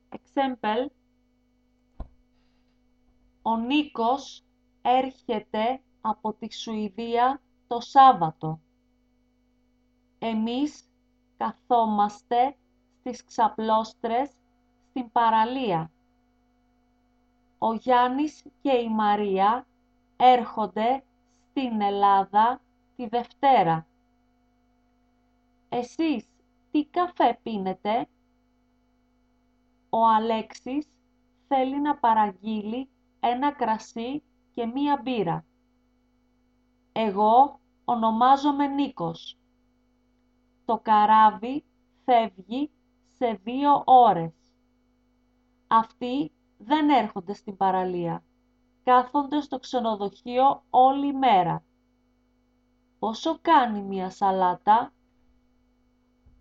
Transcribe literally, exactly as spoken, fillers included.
Example. Ο Νίκος έρχεται από τη Σουηδία το Σάββατο. Εμείς καθόμαστε στις ξαπλώστρες στην παραλία. Ο Γιάννης και η Μαρία έρχονται στην Ελλάδα τη Δευτέρα. Εσείς τι καφέ πίνετε? Ο Αλέξης θέλει να παραγγείλει ένα κρασί και μία μπύρα. Εγώ ονομάζομαι Νίκος. Το καράβι φεύγει σε δύο ώρες. Αυτοί δεν έρχονται στην παραλία. Κάθονται στο ξενοδοχείο όλη μέρα. Πόσο κάνει μία σαλάτα?